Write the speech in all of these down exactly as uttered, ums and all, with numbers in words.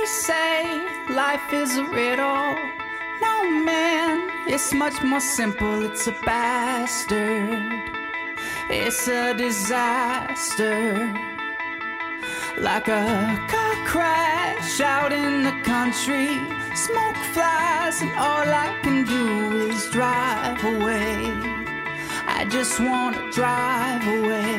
They say life is a riddle. No, man, it's much more simple. It's a bastard. It's a disaster. Like a car crash out in the country. Smoke flies and all I can do is drive away. I just wanna drive away.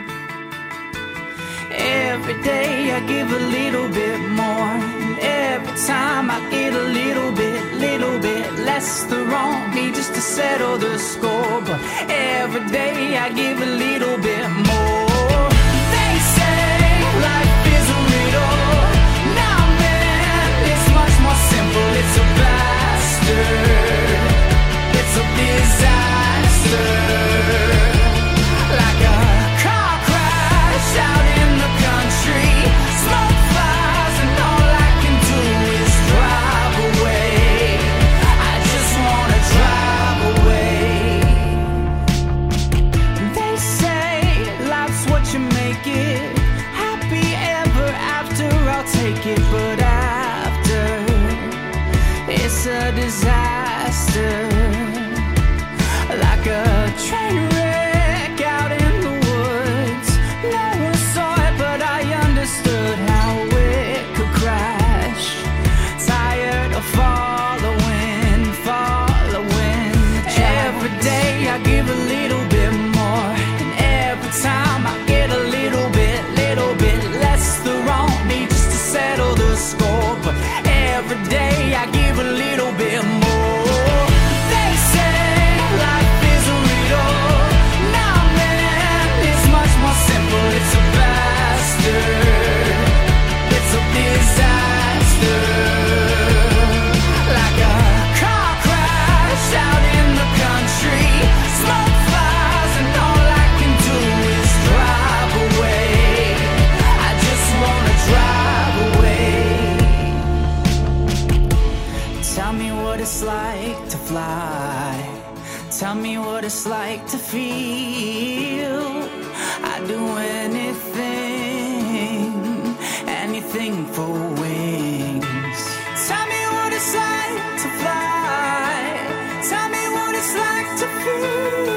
Every day I give a little bit more, and every time I get a little bit, little bit less. They're on me just to settle the score, but every day I give a little bit more. They say life is a riddle. Now, man, it's much more simple. It's a bastard. It's a disaster. Like a car crash out in the country. Smoke flies and all I can do is drive away. I just wanna drive away. They say life's what you make it. Happy ever after, I'll take it. But after, it's a disaster. Like a train wreck out in the woods. No one saw it, but I understood how it could crash. Tired of following, following. Every day I give a little bit more, and every time I get a little bit, little bit less. They're on me just to settle the score, but every day I give a little bit more. They say life is a riddle. Now, man, it's much more simple. It's a bastard. It's a disaster. Like a car crash out in the country. Smoke flies and all I can do is drive away. I just wanna drive away. Tell me what it's like to fly. Tell me what it's like to feel. I'd do anything, anything for wings. Tell me what it's like to fly. Tell me what it's like to feel.